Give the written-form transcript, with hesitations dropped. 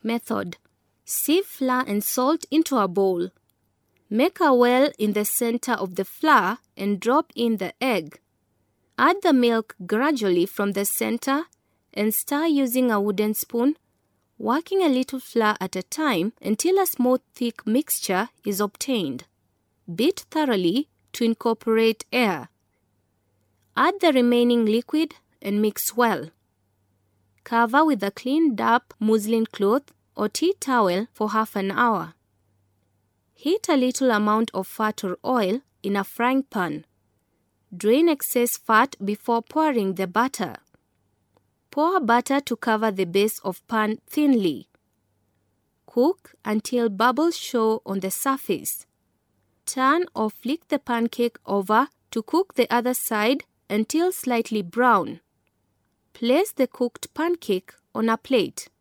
Method: sieve flour and salt into a bowl. Make a well in the center of the flour and drop in the egg. Add the milk gradually from the center and stir using a wooden spoon, working a little flour at a time until a smooth, thick mixture is obtained. Beat thoroughly to incorporate air. Add the remaining liquid and mix well. Cover with a clean damp muslin cloth or tea towel for half an hour. Heat a little amount of fat or oil in a frying pan. Drain excess fat before pouring the batter. Pour butter to cover the base of pan thinly. Cook until bubbles show on the surface. Turn or flick the pancake over to cook the other side until slightly brown. Place the cooked pancake on a plate.